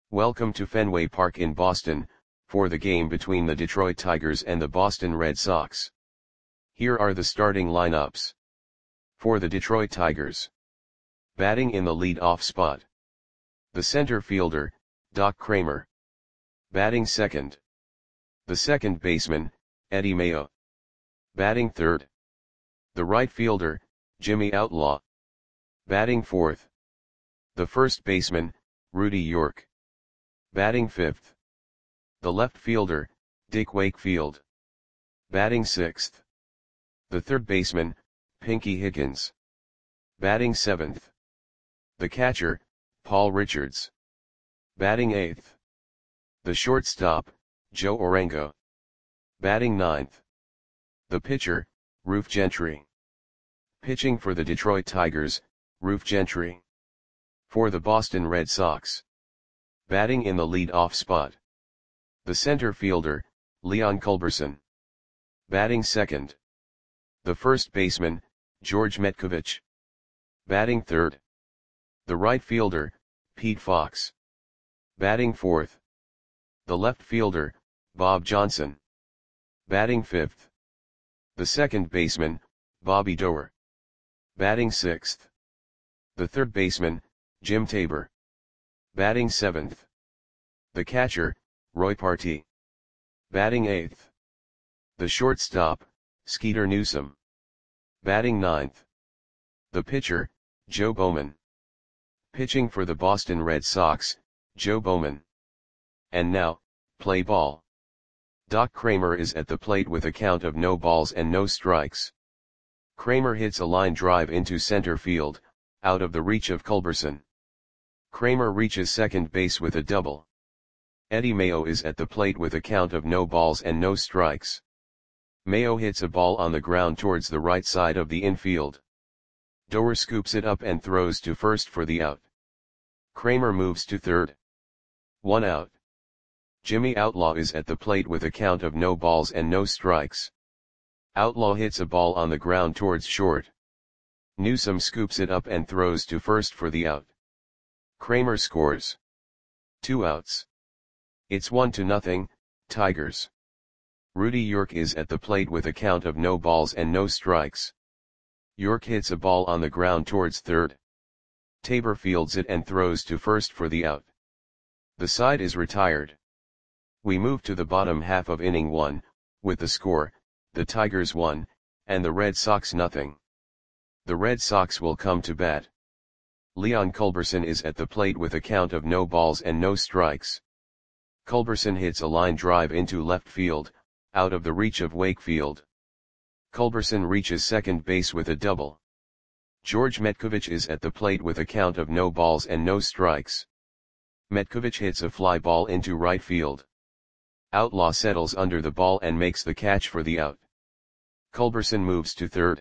Welcome to Fenway Park in Boston, for the game between the Detroit Tigers and the Boston Red Sox. Here are the starting lineups. For the Detroit Tigers. Batting in the lead-off spot. The center fielder, Doc Cramer. Batting second. The second baseman, Eddie Mayo. Batting third. The right fielder, Jimmy Outlaw. Batting fourth. The first baseman, Rudy York. Batting fifth. The left fielder, Dick Wakefield. Batting sixth. The third baseman, Pinky Higgins. Batting seventh. The catcher, Paul Richards. Batting eighth. The shortstop, Joe Orengo. Batting ninth. The pitcher, Roof Gentry. Pitching for the Detroit Tigers, Roof Gentry. For the Boston Red Sox. Batting in the lead-off spot. The center fielder, Leon Culberson. Batting second. The first baseman, George Metcovich. Batting third. The right fielder, Pete Fox. Batting fourth. The left fielder, Bob Johnson. Batting fifth. The second baseman, Bobby Doerr. Batting sixth. The third baseman, Jim Tabor. Batting seventh. The catcher, Roy Partee. Batting eighth. The shortstop, Skeeter Newsom. Batting ninth. The pitcher, Joe Bowman. Pitching for the Boston Red Sox, Joe Bowman. And now, play ball. Doc Cramer is at the plate with a count of no balls and no strikes. Cramer hits a line drive into center field, out of the reach of Culberson. Cramer reaches second base with a double. Eddie Mayo is at the plate with a count of no balls and no strikes. Mayo hits a ball on the ground towards the right side of the infield. Doerr scoops it up and throws to first for the out. Cramer moves to third. 1 out. Jimmy Outlaw is at the plate with a count of no balls and no strikes. Outlaw hits a ball on the ground towards short. Newsom scoops it up and throws to first for the out. Cramer scores. 2 outs. It's 1-0, Tigers. Rudy York is at the plate with a count of no balls and no strikes. York hits a ball on the ground towards third. Tabor fields it and throws to first for the out. The side is retired. We move to the bottom half of inning 1, with the score, the Tigers 1, and the Red Sox 0. The Red Sox will come to bat. Leon Culberson is at the plate with a count of no balls and no strikes. Culberson hits a line drive into left field, out of the reach of Wakefield. Culberson reaches second base with a double. George Metcovich is at the plate with a count of no balls and no strikes. Metcovich hits a fly ball into right field. Outlaw settles under the ball and makes the catch for the out. Culberson moves to third.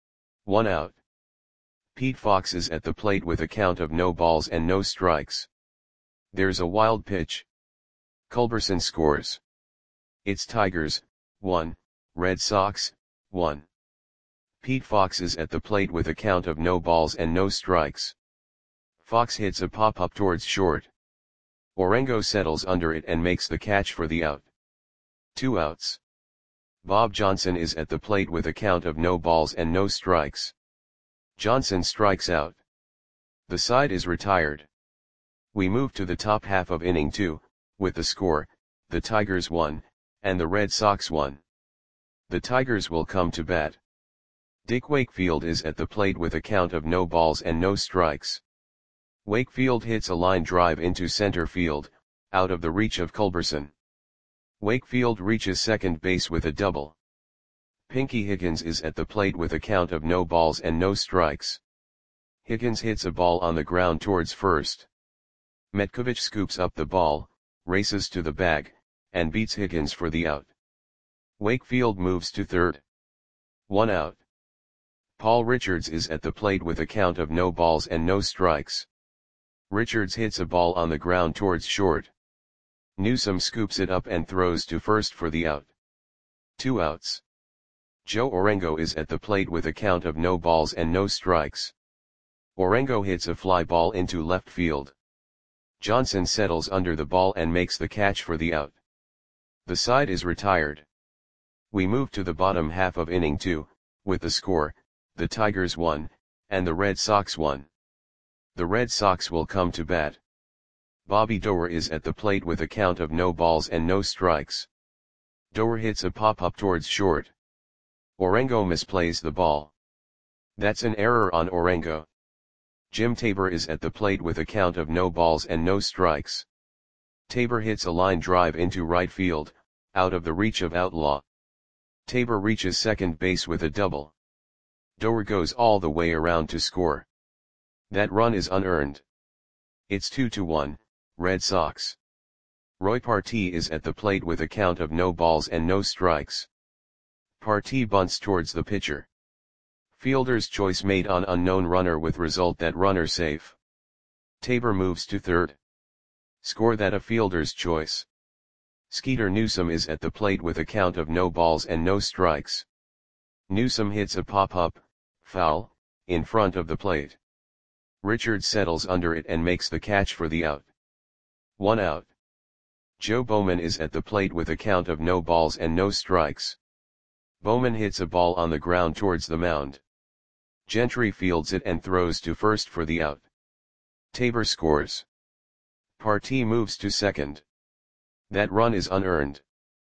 1 out. Pete Fox is at the plate with a count of no balls and no strikes. There's a wild pitch. Culberson scores. It's Tigers, 1, Red Sox, 1. Pete Fox is at the plate with a count of no balls and no strikes. Fox hits a pop-up towards short. Orengo settles under it and makes the catch for the out. 2 outs. Bob Johnson is at the plate with a count of no balls and no strikes. Johnson strikes out. The side is retired. We move to the top half of inning 2, with the score, the Tigers 1, and the Red Sox 1. The Tigers will come to bat. Dick Wakefield is at the plate with a count of no balls and no strikes. Wakefield hits a line drive into center field, out of the reach of Culberson. Wakefield reaches second base with a double. Pinky Higgins is at the plate with a count of no balls and no strikes. Higgins hits a ball on the ground towards first. Metcovich scoops up the ball, races to the bag, and beats Higgins for the out. Wakefield moves to third. 1 out. Paul Richards is at the plate with a count of no balls and no strikes. Richards hits a ball on the ground towards short. Newsom scoops it up and throws to first for the out. 2 outs. Joe Orengo is at the plate with a count of no balls and no strikes. Orengo hits a fly ball into left field. Johnson settles under the ball and makes the catch for the out. The side is retired. We move to the bottom half of inning 2, with the score, the Tigers 1, and the Red Sox 1. The Red Sox will come to bat. Bobby Doerr is at the plate with a count of no balls and no strikes. Doerr hits a pop-up towards short. Orengo misplays the ball. That's an error on Orengo. Jim Tabor is at the plate with a count of no balls and no strikes. Tabor hits a line drive into right field, out of the reach of Outlaw. Tabor reaches second base with a double. Doerr goes all the way around to score. That run is unearned. It's 2-1, Red Sox. Roy Partee is at the plate with a count of no balls and no strikes. Partee bunts towards the pitcher. Fielder's choice made on unknown runner with result that runner safe. Tabor moves to third. Score that a fielder's choice. Skeeter Newsome is at the plate with a count of no balls and no strikes. Newsome hits a pop-up, foul, in front of the plate. Richards settles under it and makes the catch for the out. 1 out. Joe Bowman is at the plate with a count of no balls and no strikes. Bowman hits a ball on the ground towards the mound. Gentry fields it and throws to first for the out. Tabor scores. Partee moves to second. That run is unearned.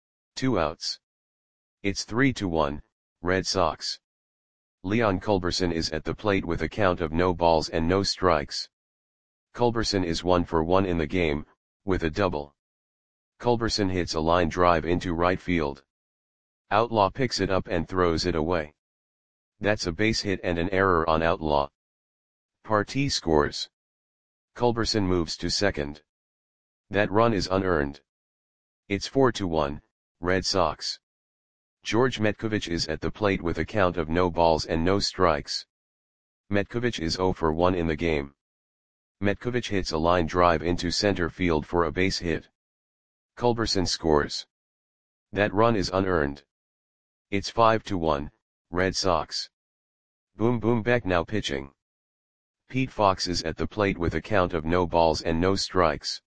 2 outs. It's 3-1, Red Sox. Leon Culberson is at the plate with a count of no balls and no strikes. Culberson is 1 for 1 in the game, with a double. Culberson hits a line drive into right field. Outlaw picks it up and throws it away. That's a base hit and an error on Outlaw. Partee scores. Culberson moves to second. That run is unearned. It's 4-1, Red Sox. George Metkovich is at the plate with a count of no balls and no strikes. Metkovich is 0 for 1 in the game. Metkovich hits a line drive into center field for a base hit. Culberson scores. That run is unearned. It's 5-1, Red Sox. Boom Boom Beck now pitching. Pete Fox is at the plate with a count of no balls and no strikes.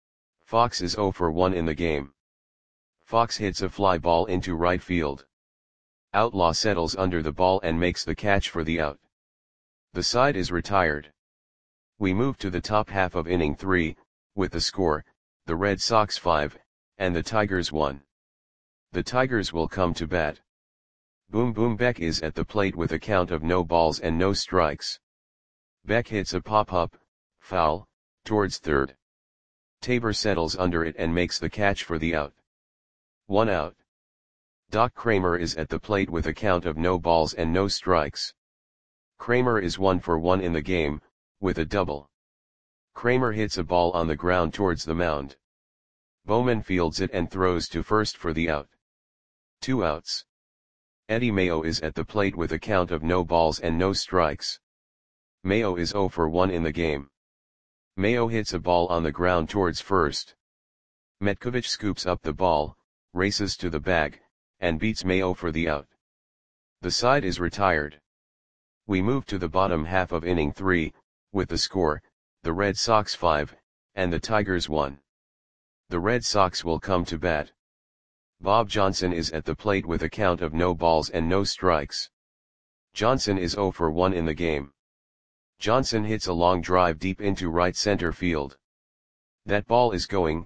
Fox is 0 for 1 in the game. Fox hits a fly ball into right field. Outlaw settles under the ball and makes the catch for the out. The side is retired. We move to the top half of inning 3, with the score, the Red Sox 5, and the Tigers 1. The Tigers will come to bat. Boom Boom Beck is at the plate with a count of no balls and no strikes. Beck hits a pop-up, foul, towards third. Tabor settles under it and makes the catch for the out. 1 out. Doc Kramer is at the plate with a count of no balls and no strikes. Kramer is 1 for 1 in the game, with a double. Kramer hits a ball on the ground towards the mound. Bowman fields it and throws to first for the out. 2 outs. Eddie Mayo is at the plate with a count of no balls and no strikes. Mayo is 0 for 1 in the game. Mayo hits a ball on the ground towards first. Metkovich scoops up the ball, races to the bag, and beats Mayo for the out. The side is retired. We move to the bottom half of inning 3, with the score, the Red Sox 5, and the Tigers 1. The Red Sox will come to bat. Bob Johnson is at the plate with a count of no balls and no strikes. Johnson is 0 for 1 in the game. Johnson hits a long drive deep into right center field. That ball is gone.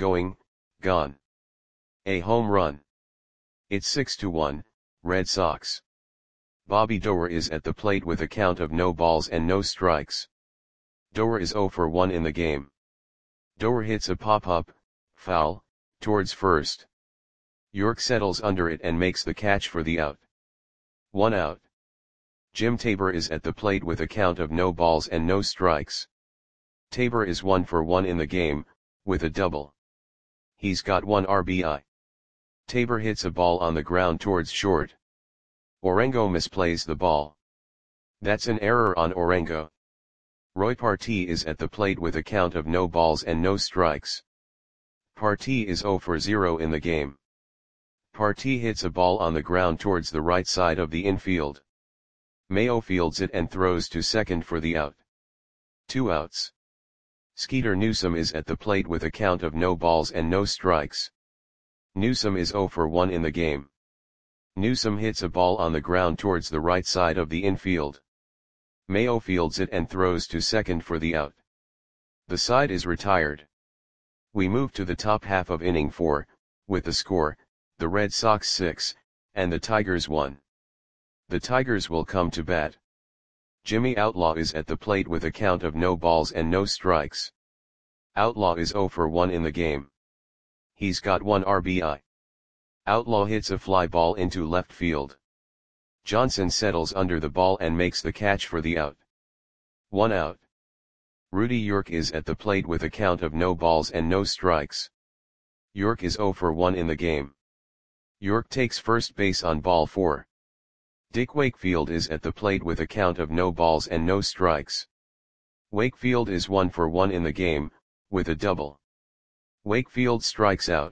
A home run. It's 6-1, Red Sox. Bobby Doerr is at the plate with a count of no balls and no strikes. Doerr is 0 for 1 in the game. Doerr hits a pop-up, foul, towards first. York settles under it and makes the catch for the out. 1 out. Jim Tabor is at the plate with a count of no balls and no strikes. Tabor is 1 for 1 in the game, with a double. He's got 1 RBI. Tabor hits a ball on the ground towards short. Orengo misplays the ball. That's an error on Orengo. Roy Partee is at the plate with a count of no balls and no strikes. Partee is 0 for 0 in the game. Partee hits a ball on the ground towards the right side of the infield. Mayo fields it and throws to second for the out. 2 outs. Skeeter Newsome is at the plate with a count of no balls and no strikes. Newsome is 0 for 1 in the game. Newsome hits a ball on the ground towards the right side of the infield. Mayo fields it and throws to second for the out. The side is retired. We move to the top half of inning 4, with the score, the Red Sox 6, and the Tigers 1. The Tigers will come to bat. Jimmy Outlaw is at the plate with a count of no balls and no strikes. Outlaw is 0 for 1 in the game. He's got 1 RBI. Outlaw hits a fly ball into left field. Johnson settles under the ball and makes the catch for the out. 1 out. Rudy York is at the plate with a count of no balls and no strikes. York is 0 for 1 in the game. York takes first base on ball 4. Dick Wakefield is at the plate with a count of no balls and no strikes. Wakefield is 1 for 1 in the game, with a double. Wakefield strikes out.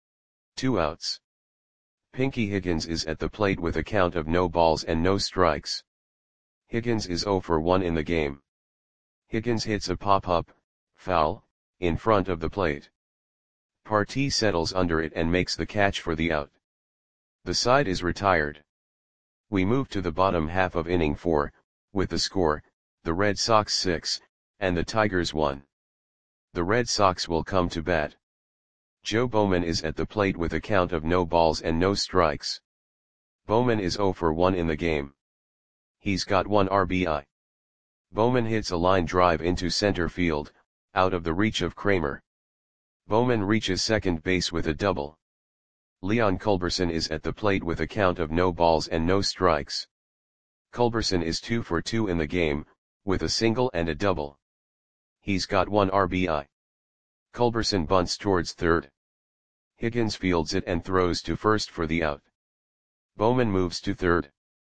2 outs. Pinky Higgins is at the plate with a count of no balls and no strikes. Higgins is 0 for 1 in the game. Higgins hits a pop-up, foul, in front of the plate. Partee settles under it and makes the catch for the out. The side is retired. We move to the bottom half of inning 4, with the score, the Red Sox 6, and the Tigers 1. The Red Sox will come to bat. Joe Bowman is at the plate with a count of no balls and no strikes. Bowman is 0 for 1 in the game. He's got 1 RBI. Bowman hits a line drive into center field, out of the reach of Kramer. Bowman reaches second base with a double. Leon Culberson is at the plate with a count of no balls and no strikes. Culberson is 2 for 2 in the game, with a single and a double. He's got 1 RBI. Culberson bunts towards third. Higgins fields it and throws to first for the out. Bowman moves to third.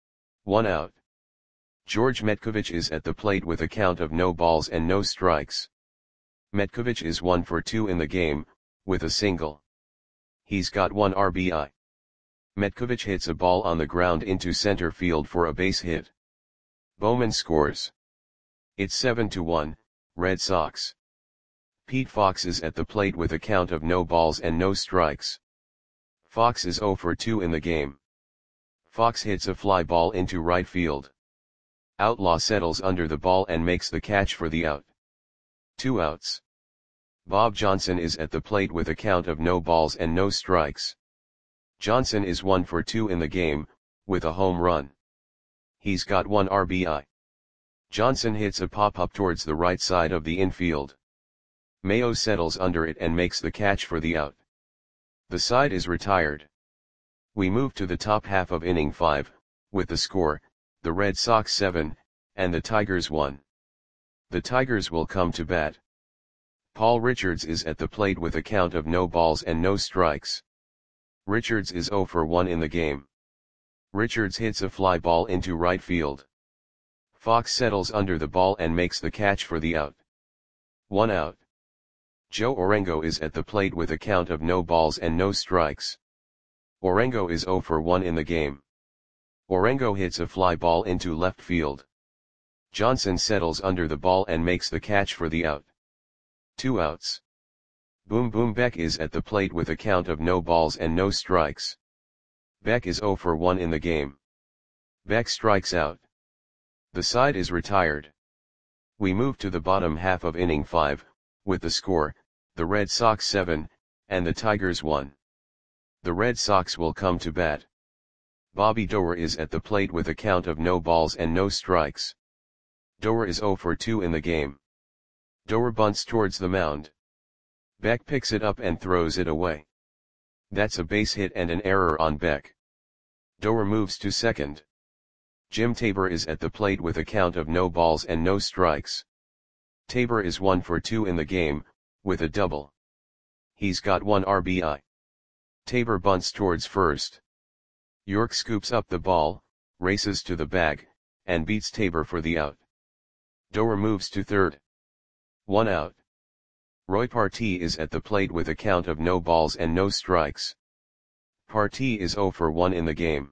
1 out. George Metkovich is at the plate with a count of no balls and no strikes. Metkovich is 1 for 2 in the game, with a single. He's got 1 RBI. Metkovich hits a ball on the ground into center field for a base hit. Bowman scores. It's 7-1, Red Sox. Pete Fox is at the plate with a count of no balls and no strikes. Fox is 0 for 2 in the game. Fox hits a fly ball into right field. Outlaw settles under the ball and makes the catch for the out. 2 outs. Bob Johnson is at the plate with a count of no balls and no strikes. Johnson is 1 for 2 in the game, with a home run. He's got 1 RBI. Johnson hits a pop-up towards the right side of the infield. Mayo settles under it and makes the catch for the out. The side is retired. We move to the top half of inning 5, with the score, the Red Sox 7, and the Tigers 1. The Tigers will come to bat. Paul Richards is at the plate with a count of no balls and no strikes. Richards is 0 for 1 in the game. Richards hits a fly ball into right field. Fox settles under the ball and makes the catch for the out. 1 out. Joe Orengo is at the plate with a count of no balls and no strikes. Orengo is 0 for 1 in the game. Orengo hits a fly ball into left field. Johnson settles under the ball and makes the catch for the out. 2 outs. Boom Boom Beck is at the plate with a count of no balls and no strikes. Beck is 0 for 1 in the game. Beck strikes out. The side is retired. We move to the bottom half of inning 5, with the score, the Red Sox 7, and the Tigers 1. The Red Sox will come to bat. Bobby Doerr is at the plate with a count of no balls and no strikes. Doerr is 0 for 2 in the game. Doerr bunts towards the mound. Beck picks it up and throws it away. That's a base hit and an error on Beck. Doerr moves to second. Jim Tabor is at the plate with a count of no balls and no strikes. Tabor is 1 for 2 in the game, with a double. He's got 1 RBI. Tabor bunts towards first. York scoops up the ball, races to the bag, and beats Tabor for the out. Doerr moves to third. 1 out. Roy Partee is at the plate with a count of no balls and no strikes. Partee is 0 for 1 in the game.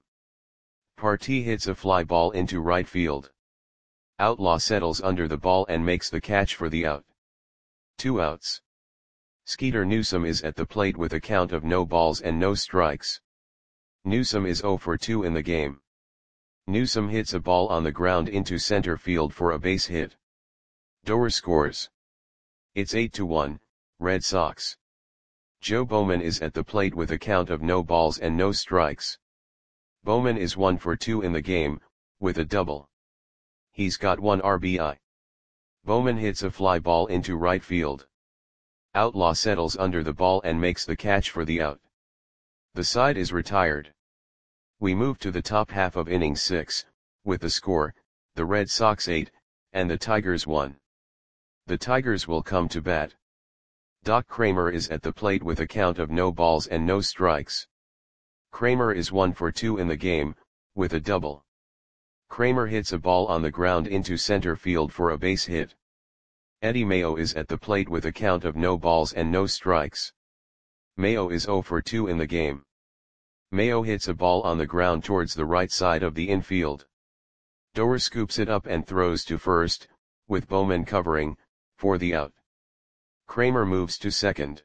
Partee hits a fly ball into right field. Outlaw settles under the ball and makes the catch for the out. 2 outs. Skeeter Newsome is at the plate with a count of no balls and no strikes. Newsome is 0 for 2 in the game. Newsome hits a ball on the ground into center field for a base hit. Doer scores. It's 8-1, Red Sox. Joe Bowman is at the plate with a count of no balls and no strikes. Bowman is 1 for 2 in the game, with a double. He's got 1 RBI. Bowman hits a fly ball into right field. Outlaw settles under the ball and makes the catch for the out. The side is retired. We move to the top half of inning 6, with the score, the Red Sox 8, and the Tigers 1. The Tigers will come to bat. Doc Kramer is at the plate with a count of no balls and no strikes. Kramer is 1 for 2 in the game, with a double. Kramer hits a ball on the ground into center field for a base hit. Eddie Mayo is at the plate with a count of no balls and no strikes. Mayo is 0 for 2 in the game. Mayo hits a ball on the ground towards the right side of the infield. Doer scoops it up and throws to first, with Bowman covering, for the out. Kramer moves to second.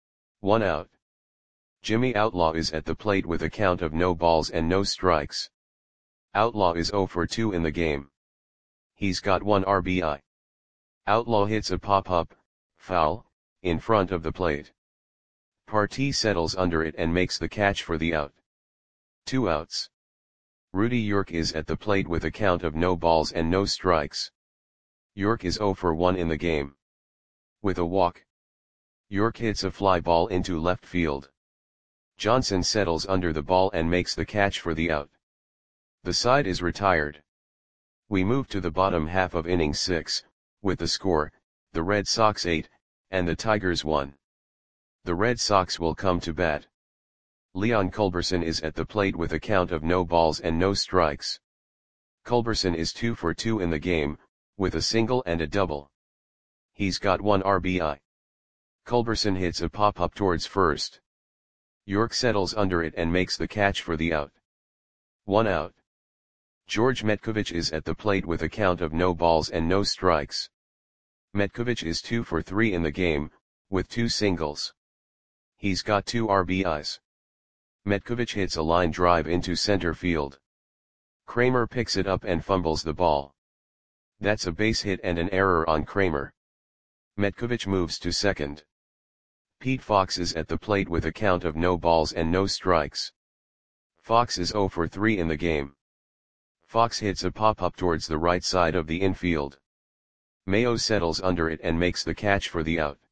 1 out. Jimmy Outlaw is at the plate with a count of no balls and no strikes. Outlaw is 0 for 2 in the game. He's got 1 RBI. Outlaw hits a pop-up, foul, in front of the plate. Partee settles under it and makes the catch for the out. 2 outs. Rudy York is at the plate with a count of no balls and no strikes. York is 0 for 1 in the game. With a walk, York hits a fly ball into left field. Johnson settles under the ball and makes the catch for the out. The side is retired. We move to the bottom half of inning 6, with the score, the Red Sox 8, and the Tigers 1. The Red Sox will come to bat. Leon Culberson is at the plate with a count of no balls and no strikes. Culberson is 2 for 2 in the game, with a single and a double. He's got 1 RBI. Culberson hits a pop-up towards first. York settles under it and makes the catch for the out. 1 out. George Metkovich is at the plate with a count of no balls and no strikes. Metkovich is 2 for 3 in the game, with 2 singles. He's got 2 RBIs. Metkovich hits a line drive into center field. Kramer picks it up and fumbles the ball. That's a base hit and an error on Kramer. Metkovich moves to second. Pete Fox is at the plate with a count of no balls and no strikes. Fox is 0 for 3 in the game. Fox hits a pop-up towards the right side of the infield. Mayo settles under it and makes the catch for the out.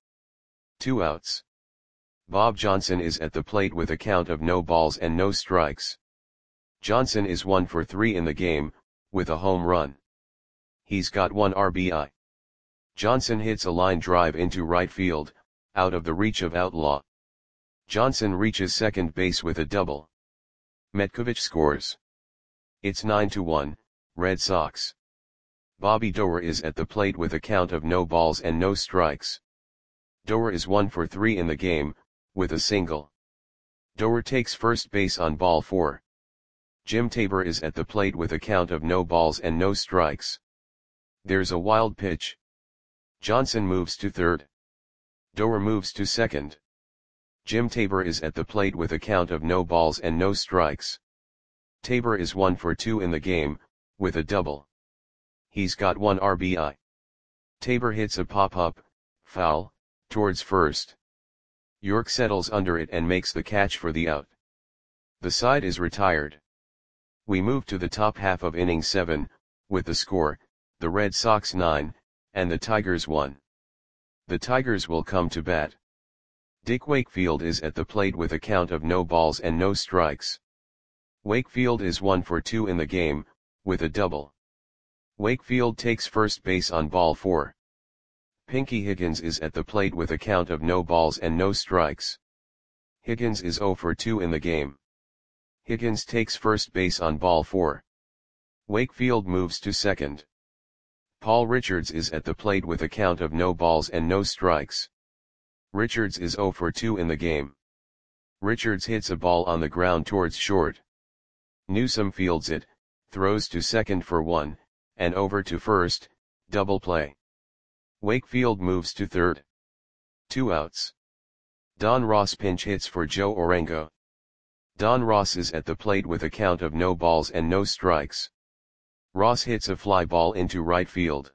2 outs. Bob Johnson is at the plate with a count of no balls and no strikes. Johnson is 1 for 3 in the game, with a home run. He's got 1 RBI. Johnson hits a line drive into right field, out of the reach of Outlaw. Johnson reaches second base with a double. Metkovich scores. It's 9-1, Red Sox. Bobby Doer is at the plate with a count of no balls and no strikes. Doer is 1 for 3 in the game, with a single. Doer takes first base on ball 4. Jim Tabor is at the plate with a count of no balls and no strikes. There's a wild pitch. Johnson moves to third. Doer moves to second. Jim Tabor is at the plate with a count of no balls and no strikes. Tabor is 1 for 2 in the game, with a double. He's got 1 RBI. Tabor hits a pop-up, foul, towards first. York settles under it and makes the catch for the out. The side is retired. We move to the top half of inning 7, with the score, the Red Sox 9, and the Tigers 1. The Tigers will come to bat. Dick Wakefield is at the plate with a count of no balls and no strikes. Wakefield is 1 for 2 in the game, with a double. Wakefield takes first base on ball 4. Pinky Higgins is at the plate with a count of no balls and no strikes. Higgins is 0 for 2 in the game. Higgins takes first base on ball 4. Wakefield moves to second. Paul Richards is at the plate with a count of no balls and no strikes. Richards is 0 for 2 in the game. Richards hits a ball on the ground towards short. Newsome fields it, throws to second for 1, and over to first, double play. Wakefield moves to third. 2 outs. Don Ross pinch hits for Joe Orengo. Don Ross is at the plate with a count of no balls and no strikes. Ross hits a fly ball into right field.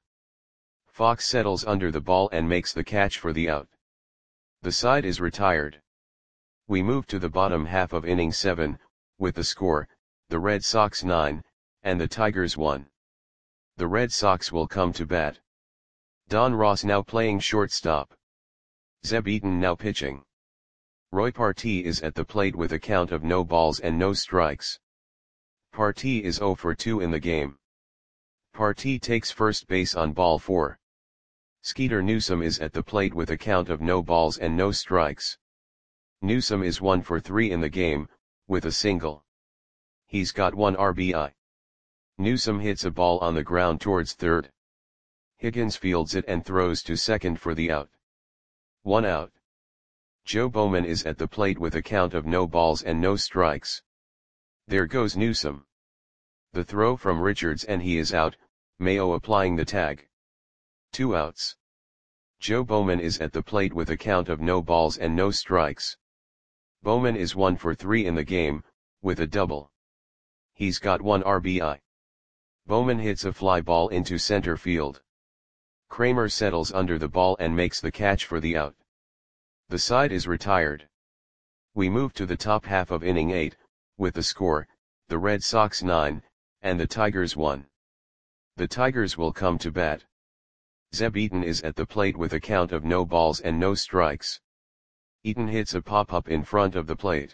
Fox settles under the ball and makes the catch for the out. The side is retired. We move to the bottom half of inning 7, with the score, the Red Sox 9, and the Tigers 1. The Red Sox will come to bat. Don Ross now playing shortstop. Zeb Eaton now pitching. Roy Partee is at the plate with a count of no balls and no strikes. Partee is 0 for 2 in the game. Partee takes first base on ball 4. Skeeter Newsome is at the plate with a count of no balls and no strikes. Newsome is 1 for 3 in the game, with a single. He's got 1 RBI. Newsome hits a ball on the ground towards third. Higgins fields it and throws to second for the out. 1 out. Joe Bowman is at the plate with a count of no balls and no strikes. There goes Newsome. The throw from Richards and he is out, Mayo applying the tag. 2 outs. Joe Bowman is at the plate with a count of no balls and no strikes. Bowman is 1 for 3 in the game, with a double. He's got 1 RBI. Bowman hits a fly ball into center field. Kramer settles under the ball and makes the catch for the out. The side is retired. We move to the top half of inning 8, with the score, the Red Sox 9, and the Tigers 1. The Tigers will come to bat. Zeb Eaton is at the plate with a count of no balls and no strikes. Eaton hits a pop-up in front of the plate.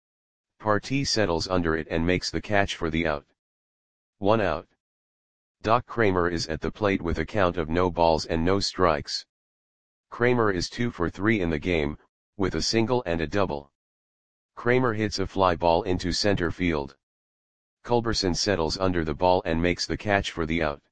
Partee settles under it and makes the catch for the out. 1 out. Doc Kramer is at the plate with a count of no balls and no strikes. Kramer is 2 for 3 in the game, with a single and a double. Kramer hits a fly ball into center field. Culberson settles under the ball and makes the catch for the out.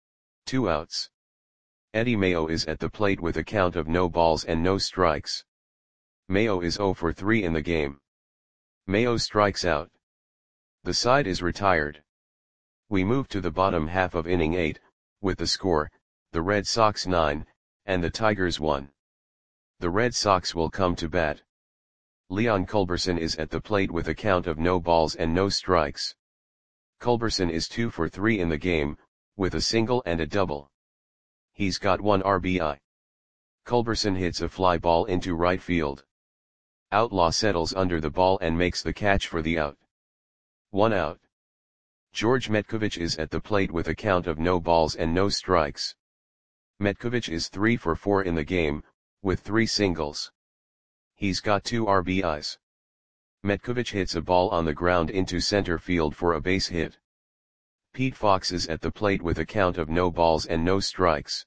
2 outs. Eddie Mayo is at the plate with a count of no balls and no strikes. Mayo is 0 for 3 in the game. Mayo strikes out. The side is retired. We move to the bottom half of inning 8, with the score, the Red Sox 9, and the Tigers 1. The Red Sox will come to bat. Leon Culberson is at the plate with a count of no balls and no strikes. Culberson is 2 for 3 in the game, with a single and a double. He's got 1 RBI. Culberson hits a fly ball into right field. Outlaw settles under the ball and makes the catch for the out. 1 out. George Metkovich is at the plate with a count of no balls and no strikes. Metkovich is 3 for 4 in the game, with 3 singles. He's got 2 RBIs. Metkovich hits a ball on the ground into center field for a base hit. Pete Fox is at the plate with a count of no balls and no strikes.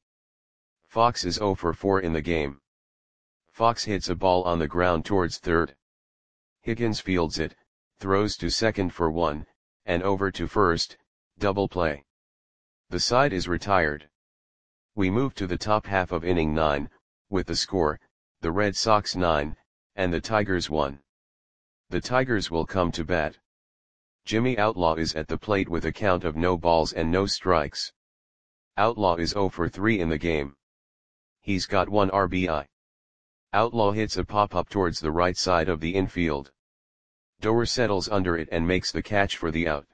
Fox is 0 for 4 in the game. Fox hits a ball on the ground towards third. Higgins fields it, throws to second for 1, and over to first, double play. The side is retired. We move to the top half of inning 9, with the score, the Red Sox 9, and the Tigers 1. The Tigers will come to bat. Jimmy Outlaw is at the plate with a count of no balls and no strikes. Outlaw is 0 for 3 in the game. He's got 1 RBI. Outlaw hits a pop-up towards the right side of the infield. Doer settles under it and makes the catch for the out.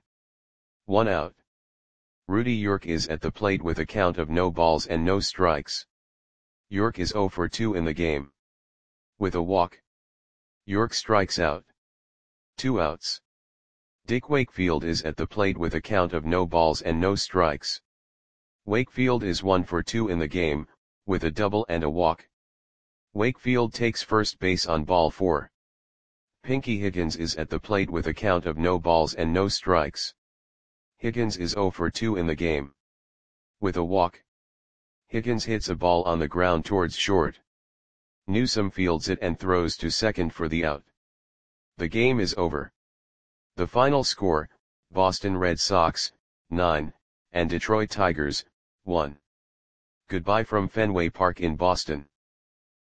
1 out. Rudy York is at the plate with a count of no balls and no strikes. York is 0 for 2 in the game. With a walk. York strikes out. 2 outs. Dick Wakefield is at the plate with a count of no balls and no strikes. Wakefield is 1 for 2 in the game, with a double and a walk. Wakefield takes first base on ball 4. Pinky Higgins is at the plate with a count of no balls and no strikes. Higgins is 0 for 2 in the game. With a walk. Higgins hits a ball on the ground towards short. Newsome fields it and throws to second for the out. The game is over. The final score, Boston Red Sox, 9, and Detroit Tigers, 1. Goodbye from Fenway Park in Boston.